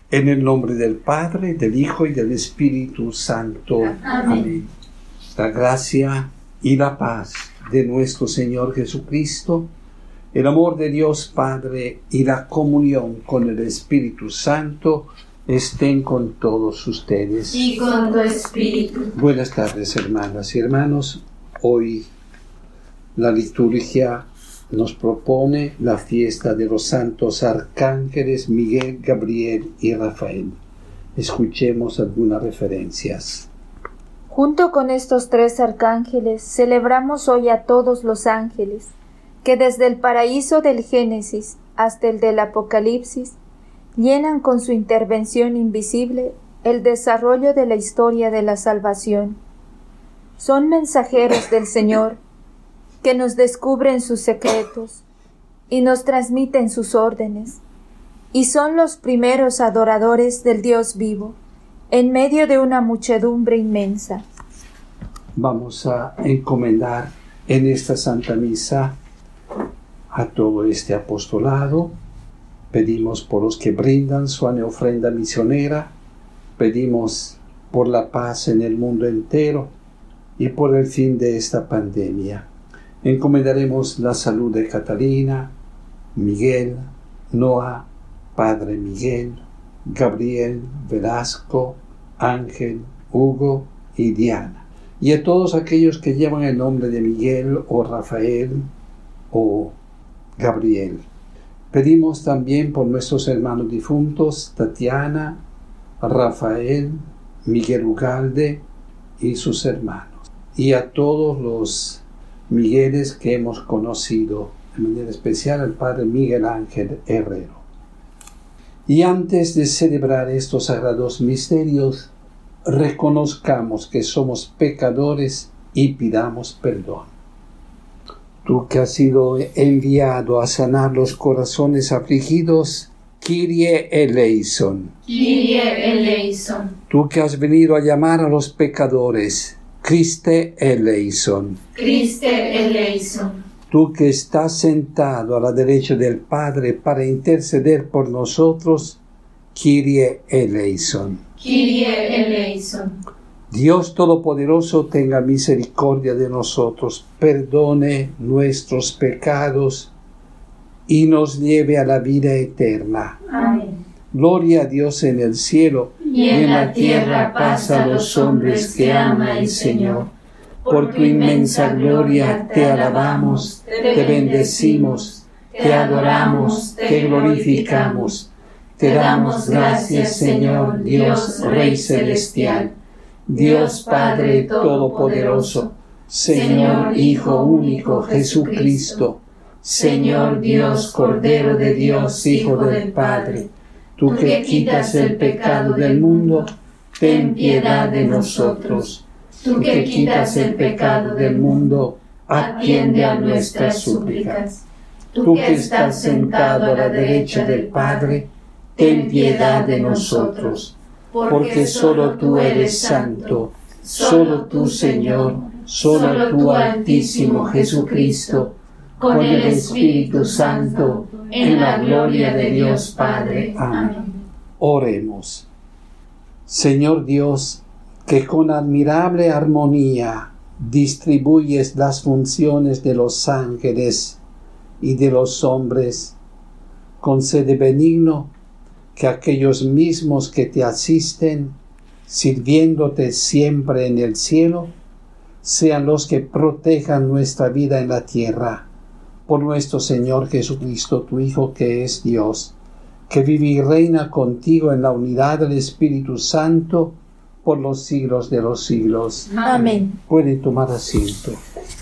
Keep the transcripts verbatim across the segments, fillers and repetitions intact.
En el nombre del Padre, del Hijo y del Espíritu Santo. Amén. Amén. La gracia y la paz de nuestro Señor Jesucristo, el amor de Dios Padre y la comunión con el Espíritu Santo estén con todos ustedes. Y con tu espíritu. Buenas tardes, hermanas y hermanos. Hoy la liturgia nos propone la fiesta de los santos arcángeles Miguel, Gabriel y Rafael. Escuchemos algunas referencias. Junto con estos tres arcángeles celebramos hoy a todos los ángeles, que desde el paraíso del Génesis hasta el del Apocalipsis llenan con su intervención invisible el desarrollo de la historia de la salvación. Son mensajeros del Señor, que nos descubren sus secretos y nos transmiten sus órdenes, y son los primeros adoradores del Dios vivo, en medio de una muchedumbre inmensa. Vamos a encomendar en esta Santa Misa a todo este apostolado. Pedimos por los que brindan su ofrenda misionera, pedimos por la paz en el mundo entero y por el fin de esta pandemia. Encomendaremos la salud de Catalina, Miguel, Noa, Padre Miguel, Gabriel, Velasco, Ángel, Hugo y Diana. Y a todos aquellos que llevan el nombre de Miguel o Rafael o Gabriel. Pedimos también por nuestros hermanos difuntos, Tatiana, Rafael, Miguel Ugalde y sus hermanos. Y a todos los Migueles que hemos conocido, de manera especial al Padre Miguel Ángel Herrero. Y antes de celebrar estos sagrados misterios, reconozcamos que somos pecadores y pidamos perdón. Tú que has sido enviado a sanar los corazones afligidos, Kyrie eleison. Kyrie eleison. Tú que has venido a llamar a los pecadores, Christe eleison. Christe eleison. Tú que estás sentado a la derecha del Padre para interceder por nosotros, Kyrie eleison. Kyrie eleison. Dios Todopoderoso tenga misericordia de nosotros, perdone nuestros pecados y nos lleve a la vida eterna. Amén. Gloria a Dios en el cielo Y en la tierra paz a los hombres que ama el Señor. Por tu inmensa gloria te alabamos, te bendecimos, te adoramos, te glorificamos. Te damos gracias, Señor, Dios Rey Celestial, Dios Padre Todopoderoso, Señor Hijo único Jesucristo, Señor Dios Cordero de Dios, Hijo del Padre. Tú que quitas el pecado del mundo, ten piedad de nosotros. Tú que quitas el pecado del mundo, atiende a nuestras súplicas. Tú que estás sentado a la derecha del Padre, ten piedad de nosotros. Porque solo tú eres santo, solo tú, Señor, solo tú, Altísimo Jesucristo, con el Espíritu Santo, en la gloria de Dios Padre. Amén. Oremos. Señor Dios, que con admirable armonía distribuyes las funciones de los ángeles y de los hombres, concede benigno que aquellos mismos que te asisten, sirviéndote siempre en el cielo, sean los que protejan nuestra vida en la tierra, por nuestro Señor Jesucristo, tu Hijo, que es Dios, que vive y reina contigo en la unidad del Espíritu Santo, por los siglos de los siglos. Amén. Pueden tomar asiento.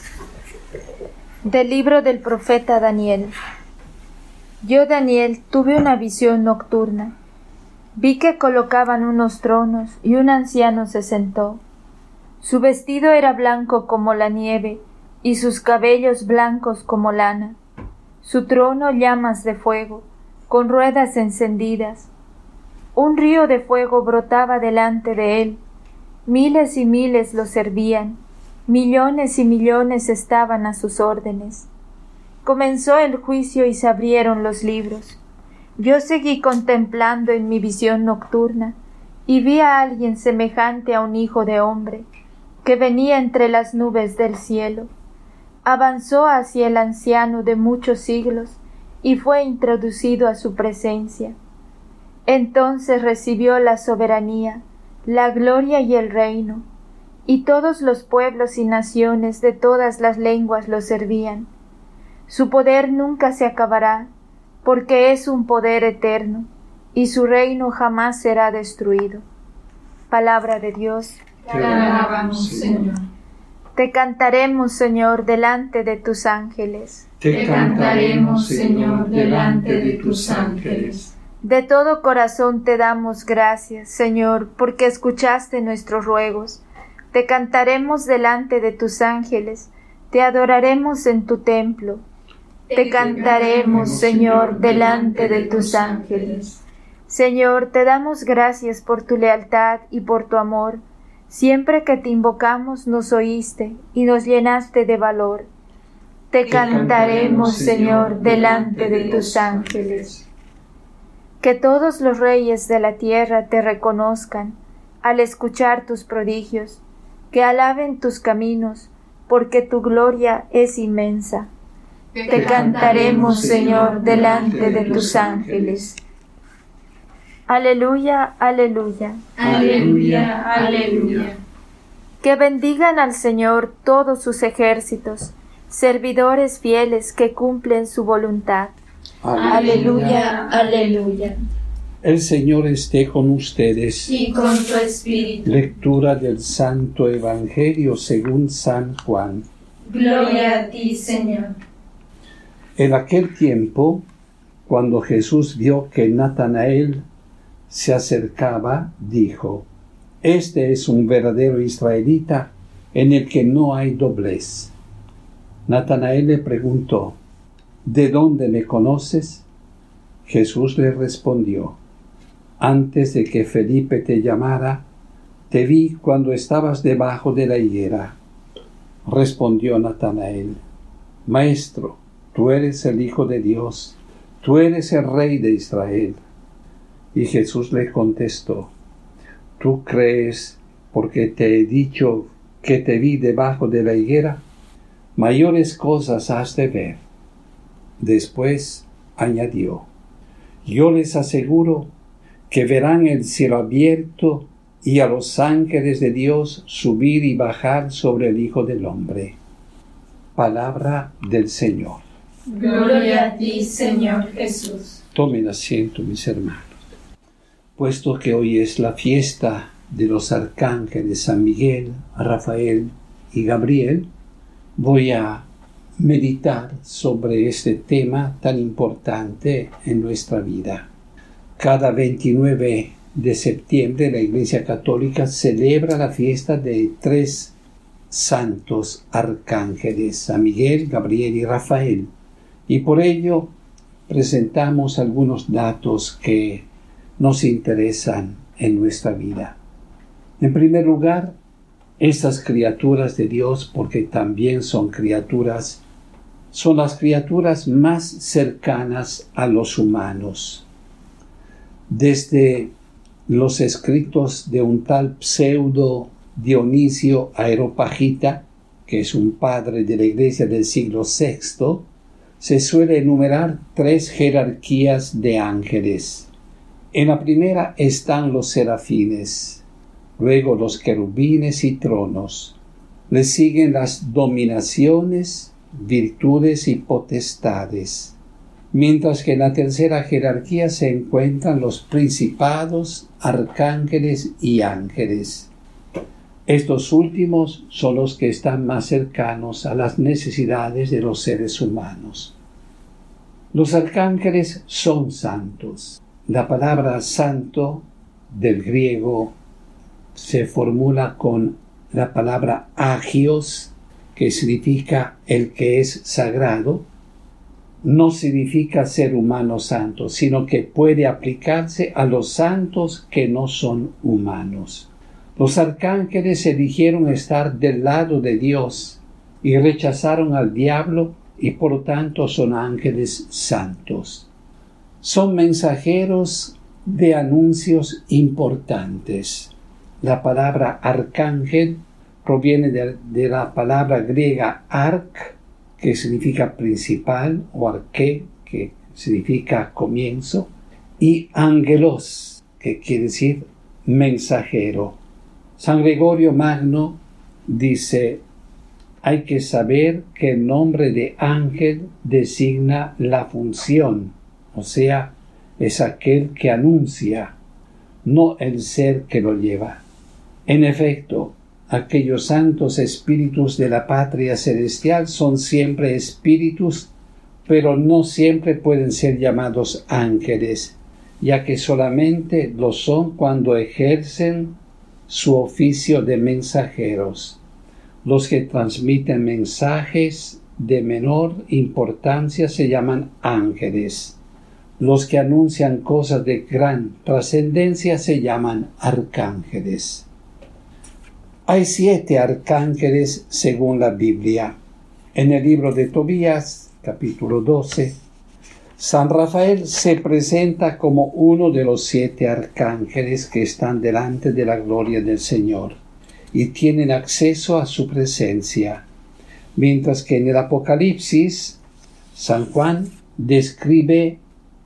Del libro del profeta Daniel. Yo, Daniel, tuve una visión nocturna. Vi que colocaban unos tronos y un anciano se sentó. Su vestido era blanco como la nieve y sus cabellos blancos como lana. Su trono llamas de fuego, con ruedas encendidas. Un río de fuego brotaba delante de él. Miles y miles lo servían. Millones y millones estaban a sus órdenes. Comenzó el juicio y se abrieron los libros. Yo seguí contemplando en mi visión nocturna y vi a alguien semejante a un hijo de hombre, que venía entre las nubes del cielo. Avanzó hacia el anciano de muchos siglos y fue introducido a su presencia. Entonces recibió la soberanía, la gloria y el reino, y todos los pueblos y naciones de todas las lenguas lo servían. Su poder nunca se acabará, porque es un poder eterno, y su reino jamás será destruido. Palabra de Dios. Te alabamos, Señor. Te cantaremos, Señor, delante de tus ángeles. Te cantaremos, Señor, delante de tus ángeles. De todo corazón te damos gracias, Señor, porque escuchaste nuestros ruegos. Te cantaremos delante de tus ángeles, te adoraremos en tu templo. Te cantaremos, Señor, delante de tus ángeles. Señor, te damos gracias por tu lealtad y por tu amor. Siempre que te invocamos nos oíste y nos llenaste de valor. Te cantaremos, Señor, delante de tus ángeles. Que todos los reyes de la tierra te reconozcan al escuchar tus prodigios, que alaben tus caminos, porque tu gloria es inmensa. Te cantaremos, Señor, delante de tus ángeles. Aleluya, aleluya. Aleluya, aleluya. Que bendigan al Señor todos sus ejércitos, servidores fieles que cumplen su voluntad. Aleluya, aleluya. El Señor esté con ustedes. Y con tu espíritu. Lectura del Santo Evangelio según San Juan. Gloria a ti, Señor. En aquel tiempo, cuando Jesús vio que Natanael se acercaba, dijo: Este es un verdadero israelita, en el que no hay doblez. Natanael le preguntó: ¿De dónde me conoces? Jesús le respondió: Antes de que Felipe te llamara, te vi cuando estabas debajo de la higuera. Respondió Natanael: Maestro, tú eres el Hijo de Dios, tú eres el Rey de Israel. Y Jesús le contestó: ¿Tú crees porque te he dicho que te vi debajo de la higuera? Mayores cosas has de ver. Después añadió: Yo les aseguro que verán el cielo abierto y a los ángeles de Dios subir y bajar sobre el Hijo del Hombre. Palabra del Señor. Gloria a ti, Señor Jesús. Tomen asiento, mis hermanos. Puesto que hoy es la fiesta de los arcángeles San Miguel, Rafael y Gabriel, voy a meditar sobre este tema tan importante en nuestra vida. Cada veintinueve de septiembre la Iglesia Católica celebra la fiesta de tres santos arcángeles, San Miguel, Gabriel y Rafael, y por ello presentamos algunos datos que nos interesan en nuestra vida. En primer lugar, estas criaturas de Dios, porque también son criaturas, son las criaturas más cercanas a los humanos. Desde los escritos de un tal pseudo Dionisio Areopagita, que es un padre de la Iglesia del siglo sexto, se suele enumerar tres jerarquías de ángeles. En la primera están los serafines, luego los querubines y tronos. Le siguen las dominaciones, virtudes y potestades, mientras que en la tercera jerarquía se encuentran los principados, arcángeles y ángeles. Estos últimos son los que están más cercanos a las necesidades de los seres humanos. Los arcángeles son santos. La palabra santo del griego se formula con la palabra agios, que significa el que es sagrado. No significa ser humano santo, sino que puede aplicarse a los santos que no son humanos. Los arcángeles eligieron estar del lado de Dios y rechazaron al diablo y por lo tanto son ángeles santos. Son mensajeros de anuncios importantes. La palabra arcángel proviene de, de la palabra griega arc, que significa principal, o arqué, que significa comienzo, y angelos, que quiere decir mensajero. San Gregorio Magno dice: hay que saber que el nombre de ángel designa la función, o sea, es aquel que anuncia, no el ser que lo lleva. En efecto, aquellos santos espíritus de la patria celestial son siempre espíritus, pero no siempre pueden ser llamados ángeles, ya que solamente lo son cuando ejercen su oficio de mensajeros. Los que transmiten mensajes de menor importancia se llaman ángeles. Los que anuncian cosas de gran trascendencia se llaman arcángeles. Hay siete arcángeles según la Biblia. En el libro de Tobías, capítulo doce, San Rafael se presenta como uno de los siete arcángeles que están delante de la gloria del Señor y tienen acceso a su presencia, mientras que en el Apocalipsis San Juan describe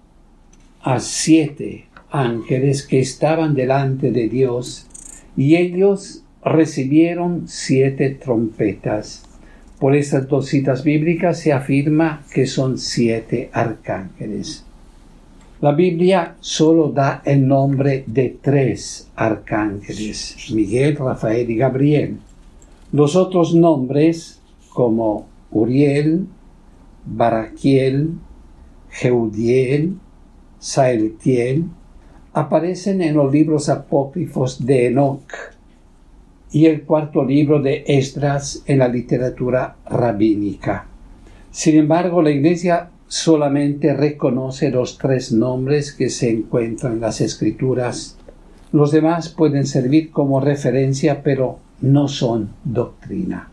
a siete ángeles que estaban delante de Dios y ellos recibieron siete trompetas. Por estas dos citas bíblicas se afirma que son siete arcángeles. La Biblia solo da el nombre de tres arcángeles: Miguel, Rafael y Gabriel. Los otros nombres, como Uriel, Baraquiel, Jeudiel, Saeltiel, aparecen en los libros apócrifos de Enoc y el cuarto libro de Esdras en la literatura rabínica. Sin embargo, la Iglesia solamente reconoce los tres nombres que se encuentran en las Escrituras. Los demás pueden servir como referencia, pero no son doctrina.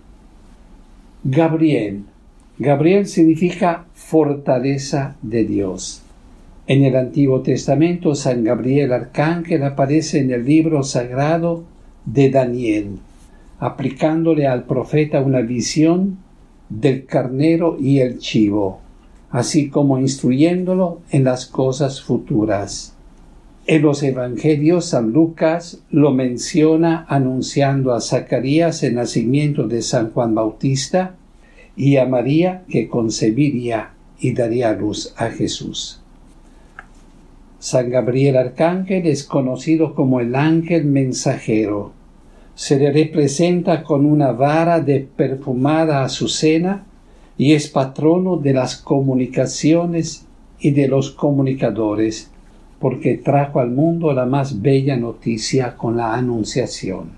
Gabriel. Gabriel significa fortaleza de Dios. En el Antiguo Testamento, San Gabriel Arcángel aparece en el libro sagrado de Daniel, aplicándole al profeta una visión del carnero y el chivo, así como instruyéndolo en las cosas futuras. En los Evangelios, San Lucas lo menciona anunciando a Zacarías el nacimiento de San Juan Bautista y a María, que concebiría y daría a luz a Jesús. San Gabriel Arcángel es conocido como el ángel mensajero. Se le representa con una vara de perfumada azucena y es patrono de las comunicaciones y de los comunicadores, porque trajo al mundo la más bella noticia con la Anunciación.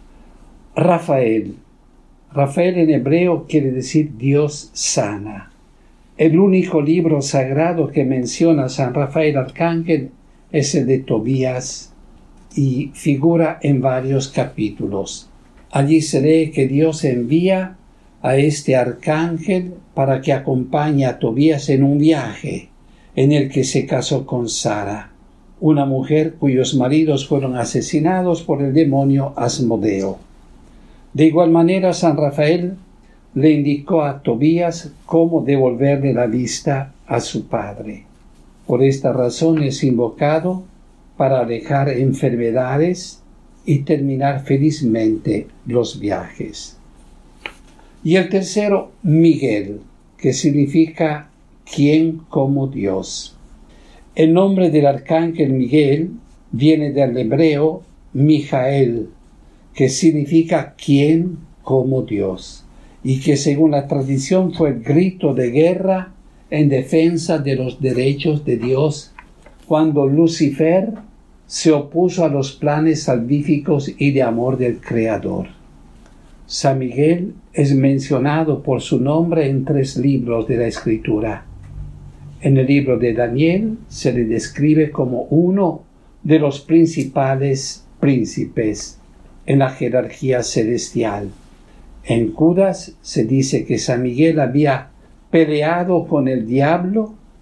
Rafael. Rafael en hebreo quiere decir Dios sana. El único libro sagrado que menciona a San Rafael Arcángel es el de Tobías y figura en varios capítulos. Allí se lee que Dios envía a este arcángel para que acompañe a Tobías en un viaje en el que se casó con Sara, una mujer cuyos maridos fueron asesinados por el demonio Asmodeo. De igual manera, San Rafael le indicó a Tobías cómo devolverle la vista a su padre. Por esta razón es invocado para alejar enfermedades y terminar felizmente los viajes. Y el tercero, Miguel, que significa quien como Dios. El nombre del arcángel Miguel viene del hebreo Mijael, que significa quien como Dios, y que según la tradición fue el grito de guerra en defensa de los derechos de Dios cuando Lucifer se opuso a los planes salvíficos y de amor del Creador. San Miguel es mencionado por su nombre en tres libros de la Escritura. En el libro de Daniel se le describe como uno de los principales príncipes en la jerarquía celestial. En Judas se dice que San Miguel había peleado con el diablo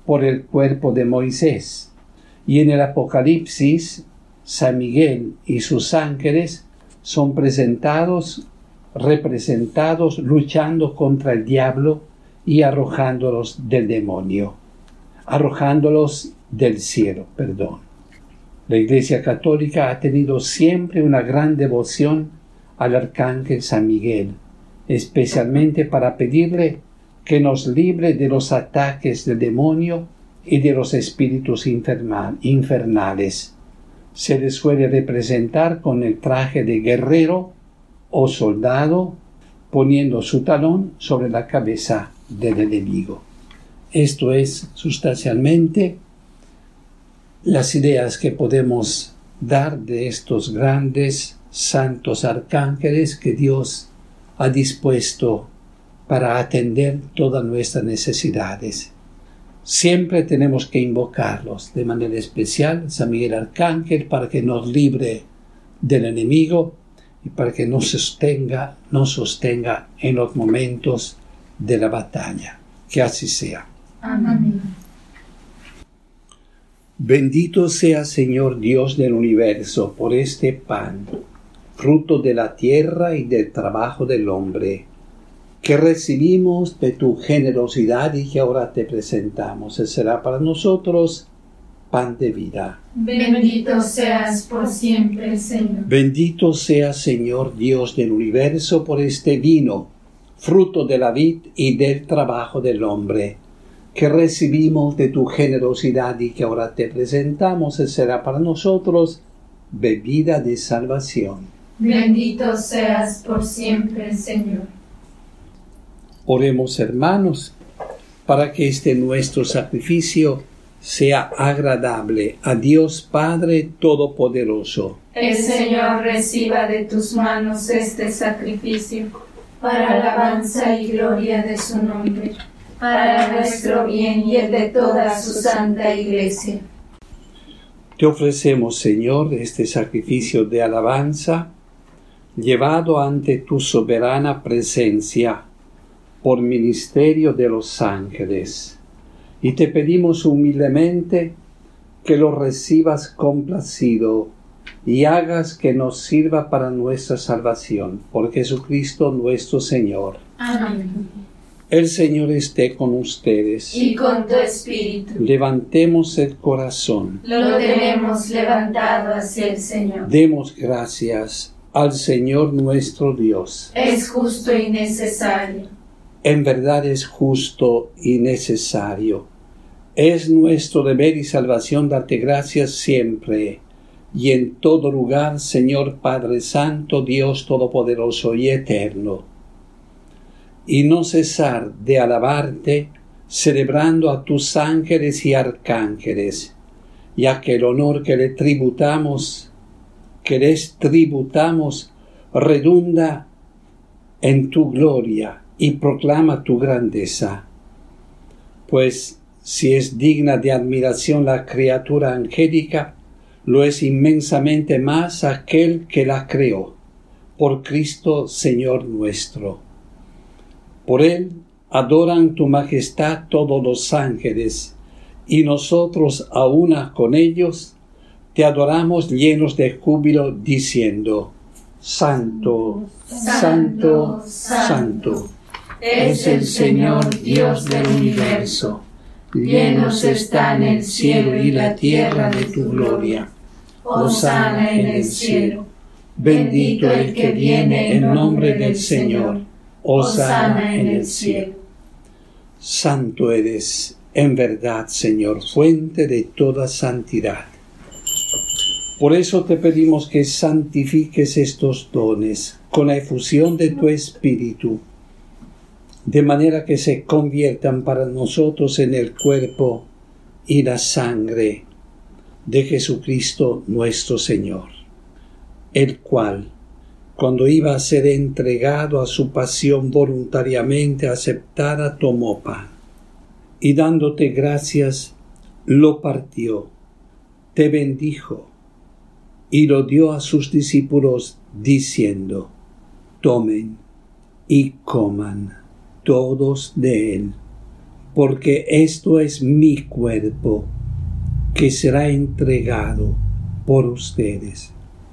por el cuerpo de Moisés. Y en el Apocalipsis, San Miguel y sus ángeles son presentados, representados luchando contra el diablo y arrojándolos del demonio, arrojándolos del cielo, perdón. La Iglesia Católica ha tenido siempre una gran devoción al Arcángel San Miguel, especialmente para pedirle que nos libre de los ataques del demonio y de los espíritus infernales. Se le suele representar con el traje de guerrero o soldado, poniendo su talón sobre la cabeza del enemigo. Esto es sustancialmente las ideas que podemos dar de estos grandes santos arcángeles que Dios ha dispuesto para atender todas nuestras necesidades. Siempre tenemos que invocarlos de manera especial, San Miguel Arcángel, para que nos libre del enemigo y para que nos sostenga, nos sostenga en los momentos de la batalla. Que así sea. Amén. Bendito sea, Señor Dios del universo, por este pan, fruto de la tierra y del trabajo del hombre, que recibimos de tu generosidad y que ahora te presentamos. Él será para nosotros pan de vida. Bendito seas por siempre, Señor. Bendito sea, Señor Dios del universo, por este vino, fruto de la vid y del trabajo del hombre, que recibimos de tu generosidad y que ahora te presentamos. Él será para nosotros bebida de salvación. Bendito seas por siempre, Señor. Oremos, hermanos, para que este nuestro sacrificio sea agradable a Dios Padre Todopoderoso. El Señor reciba de tus manos este sacrificio, para alabanza y gloria de su nombre, para nuestro bien y el de toda su santa Iglesia. Te ofrecemos, Señor, este sacrificio de alabanza, llevado ante tu soberana presencia, por ministerio de los ángeles, y te pedimos humildemente que lo recibas complacido y hagas que nos sirva para nuestra salvación, por Jesucristo nuestro Señor. Amén. El Señor esté con ustedes. Y con tu espíritu. Levantemos el corazón. Lo tenemos levantado hacia el Señor. Demos gracias al Señor nuestro Dios. Es justo y necesario. En verdad es justo y necesario. Es nuestro deber y salvación darte gracias siempre y en todo lugar, Señor Padre Santo, Dios Todopoderoso y Eterno, y no cesar de alabarte, celebrando a tus ángeles y arcángeles, ya que el honor que le tributamos, que les tributamos, redunda en tu gloria y proclama tu grandeza. Pues si es digna de admiración la criatura angélica, lo es inmensamente más aquel que la creó, por Cristo Señor nuestro. Por él adoran tu majestad todos los ángeles, y nosotros a una con ellos te adoramos llenos de júbilo, diciendo: Santo, Santo, Santo, Santo es el Señor Dios del universo. Llenos están el cielo y la tierra de tu gloria. Hosana en el cielo. Bendito el que viene en nombre del Señor. Hosana en el cielo. Santo eres, en verdad, Señor, fuente de toda santidad. Por eso te pedimos que santifiques estos dones con la efusión de tu Espíritu, de manera que se conviertan para nosotros en el cuerpo y la sangre de Jesucristo nuestro Señor, el cual, cuando iba a ser entregado a su pasión voluntariamente aceptada, tomó pan, y dándote gracias, lo partió, te bendijo, y lo dio a sus discípulos, diciendo: Tomen y coman todos de él, porque esto es mi cuerpo, que será entregado por ustedes.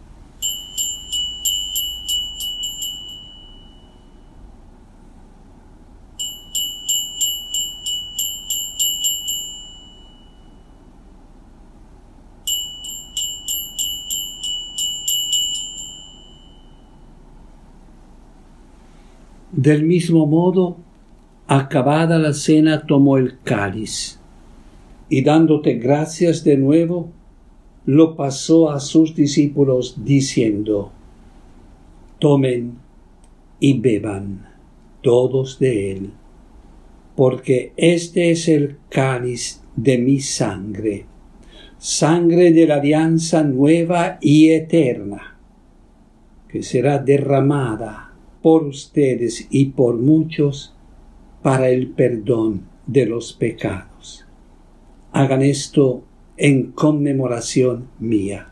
Del mismo modo, acabada la cena, tomó el cáliz y dándote gracias de nuevo, lo pasó a sus discípulos diciendo: tomen y beban todos de él, porque este es el cáliz de mi sangre, sangre de la alianza nueva y eterna, que será derramada por ustedes y por muchos para el perdón de los pecados. Hagan esto en conmemoración mía.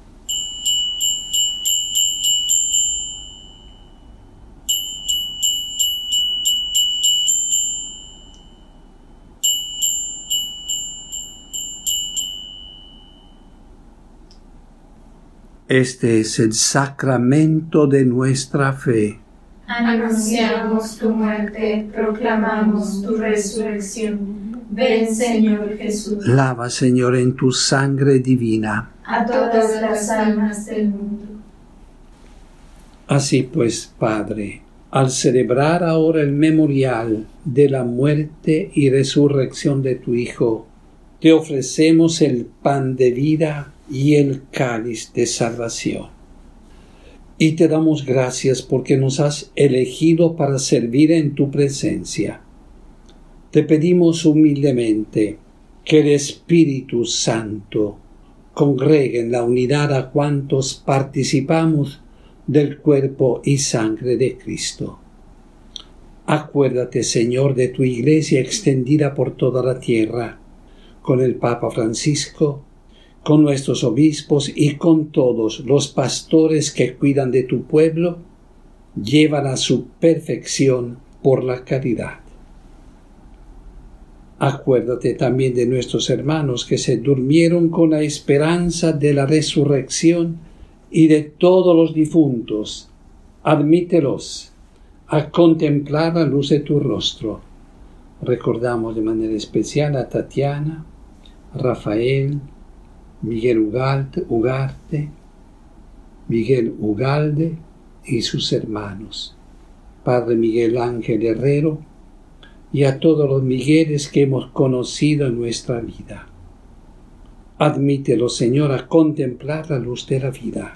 Este es el sacramento de nuestra fe. Anunciamos tu muerte, proclamamos tu resurrección. Ven, Señor Jesús. Lava, Señor, en tu sangre divina a todas las almas del mundo. Así pues, Padre, al celebrar ahora el memorial de la muerte y resurrección de tu Hijo, te ofrecemos el pan de vida y el cáliz de salvación. Y te damos gracias porque nos has elegido para servir en tu presencia. Te pedimos humildemente que el Espíritu Santo congregue en la unidad a cuantos participamos del cuerpo y sangre de Cristo. Acuérdate, Señor, de tu Iglesia extendida por toda la tierra, con el Papa Francisco, con nuestros obispos y con todos los pastores que cuidan de tu pueblo, llevan a su perfección por la caridad. Acuérdate también de nuestros hermanos que se durmieron con la esperanza de la resurrección y de todos los difuntos. Admítelos a contemplar la luz de tu rostro. Recordamos de manera especial a Tatiana, a Rafael, Miguel Ugarte, Ugarte, Miguel Ugalde y sus hermanos, Padre Miguel Ángel Herrero, y a todos los Migueles que hemos conocido en nuestra vida. Admítelo, Señor, a contemplar la luz de la vida.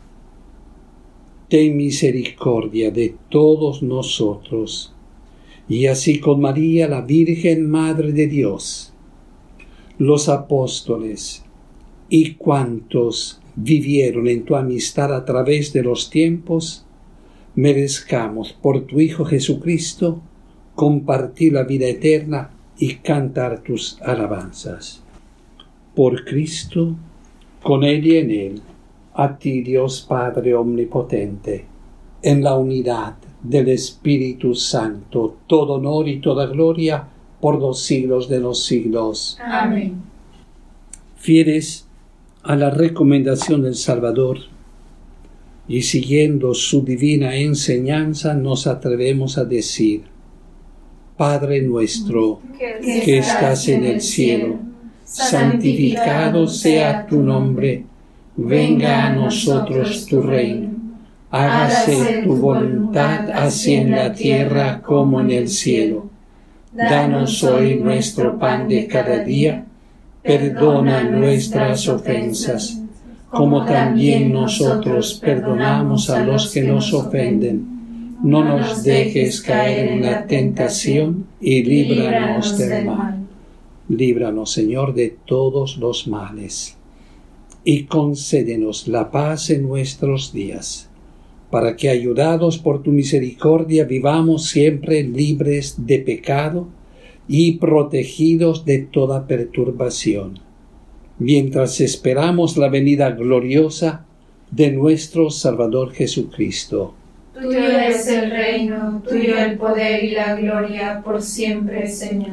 Ten misericordia de todos nosotros, y así con María, la Virgen Madre de Dios, los apóstoles y cuantos vivieron en tu amistad a través de los tiempos, merezcamos por tu Hijo Jesucristo compartir la vida eterna y cantar tus alabanzas. Por Cristo, con Él y en Él, a ti, Dios Padre omnipotente, en la unidad del Espíritu Santo, todo honor y toda gloria por los siglos de los siglos. Amén. Fieles a la recomendación del Salvador y siguiendo su divina enseñanza, nos atrevemos a decir: Padre nuestro, que estás en el cielo, santificado sea tu nombre, venga a nosotros tu reino, hágase tu voluntad así en la tierra como en el cielo. Danos hoy nuestro pan de cada día, perdona nuestras ofensas, como también nosotros perdonamos a los que nos ofenden. No nos dejes caer en la tentación y líbranos del mal. Líbranos, Señor, de todos los males. Y concédenos la paz en nuestros días, para que, ayudados por tu misericordia, vivamos siempre libres de pecado y protegidos de toda perturbación, mientras esperamos la venida gloriosa de nuestro Salvador Jesucristo. Tuyo es el reino, tuyo el poder y la gloria por siempre, Señor.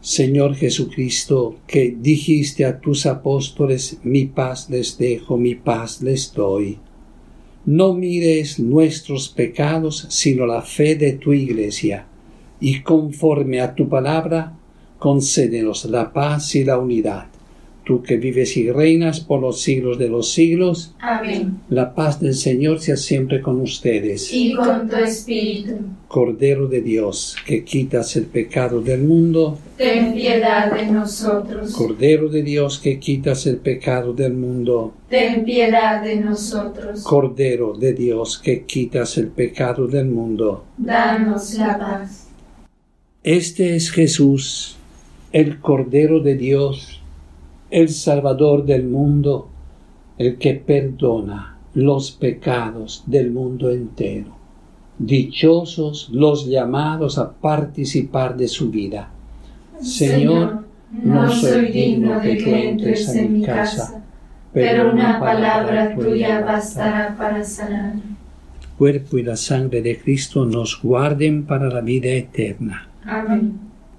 Señor Jesucristo, que dijiste a tus apóstoles, mi paz les dejo, mi paz les doy. No mires nuestros pecados, sino la fe de tu Iglesia, y conforme a tu palabra, concédenos la paz y la unidad. Tú que vives y reinas por los siglos de los siglos. Amén. La paz del Señor sea siempre con ustedes. Y con tu espíritu. Cordero de Dios, que quitas el pecado del mundo, ten piedad de nosotros. Cordero de Dios, que quitas el pecado del mundo, ten piedad de nosotros. Cordero de Dios, que quitas el pecado del mundo, danos la paz. Este es Jesús, el Cordero de Dios, el Salvador del mundo, el que perdona los pecados del mundo entero. Dichosos los llamados a participar de su vida. Señor, no soy digno de que entres en mi casa, pero una palabra tuya bastará para sanarme. El cuerpo y la sangre de Cristo nos guarden para la vida eterna. Amén.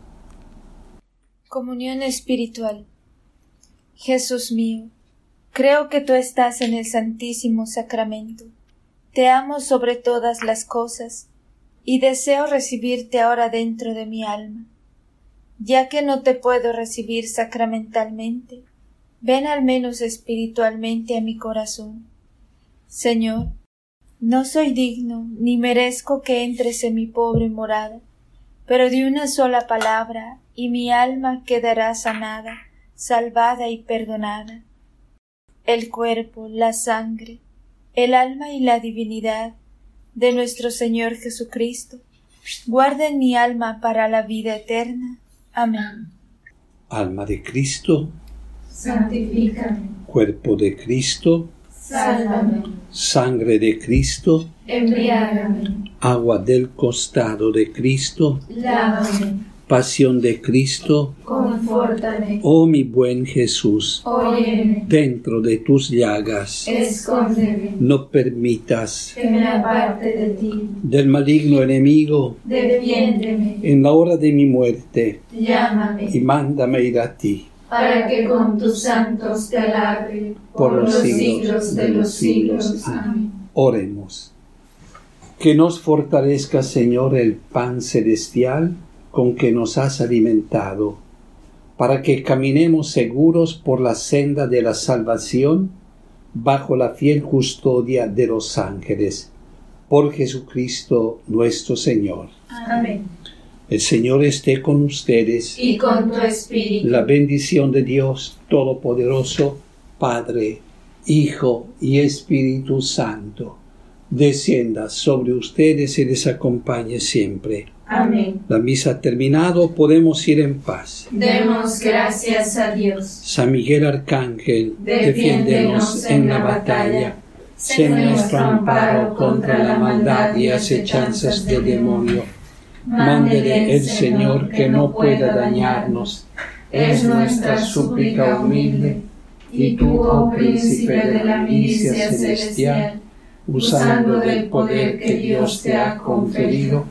Comunión espiritual. Jesús mío, creo que tú estás en el Santísimo Sacramento. Te amo sobre todas las cosas y deseo recibirte ahora dentro de mi alma. Ya que no te puedo recibir sacramentalmente, ven al menos espiritualmente a mi corazón. Señor, no soy digno ni merezco que entres en mi pobre morada, pero de una sola palabra y mi alma quedará sanada, salvada y perdonada. El cuerpo, la sangre, el alma y la divinidad de nuestro Señor Jesucristo guarden mi alma para la vida eterna. Amén. Alma de Cristo, santifícame. Cuerpo de Cristo, sálvame. Sangre de Cristo, embriágame. Agua del costado de Cristo, lávame. Pasión de Cristo, confórtame. Oh mi buen Jesús, óyeme. Dentro de tus llagas, escóndeme. No permitas que me aparte de ti. Del maligno enemigo, defiéndeme. En la hora de mi muerte, llámame. Y mándame ir a ti, para que con tus santos te alabe por, por los siglos, siglos de los siglos. Amén. Oremos. Que nos fortalezca, Señor, el pan celestial con que nos has alimentado, para que caminemos seguros por la senda de la salvación, bajo la fiel custodia de los ángeles. Por Jesucristo nuestro Señor. Amén. El Señor esté con ustedes. Y con tu espíritu. La bendición de Dios Todopoderoso, Padre, Hijo y Espíritu Santo, descienda sobre ustedes y les acompañe siempre. Amén. La misa ha terminado, podemos ir en paz. Demos gracias a Dios. San Miguel Arcángel, defiéndenos en la batalla. Sé nuestro amparo contra la maldad y acechanzas del demonio. Mándele el Señor que no pueda dañarnos. Es nuestra súplica humilde. Y tú, oh príncipe de la milicia celestial, usando del poder que Dios te ha conferido,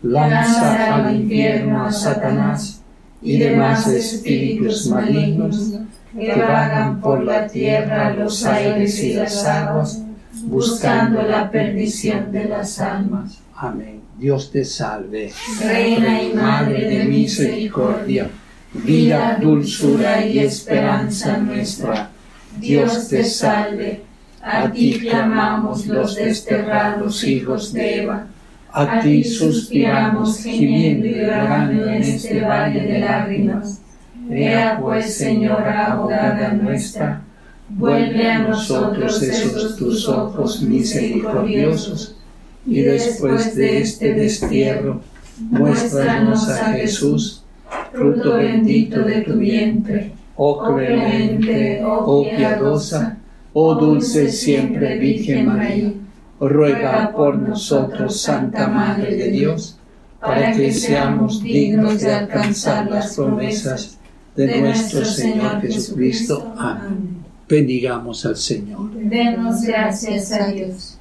lanza al infierno a Satanás y demás espíritus malignos que vagan por la tierra, los aires y las aguas, buscando la perdición de las almas. Amén. Dios te salve, Reina y Madre de misericordia, vida, dulzura y esperanza nuestra. Dios te salve. A ti clamamos los desterrados hijos de Eva. A ti suspiramos gimiendo y llorando en este valle de lágrimas. Ea pues, Señora abogada nuestra, vuelve a nosotros esos tus ojos misericordiosos, y después de este destierro, muéstranos a Jesús, fruto bendito de tu vientre. Oh clemente, oh piadosa, oh dulce siempre Virgen María, ruega por nosotros, Santa Madre de Dios, para que seamos dignos de alcanzar las promesas de nuestro Señor Jesucristo. Amén. Bendigamos al Señor. Demos gracias a Dios.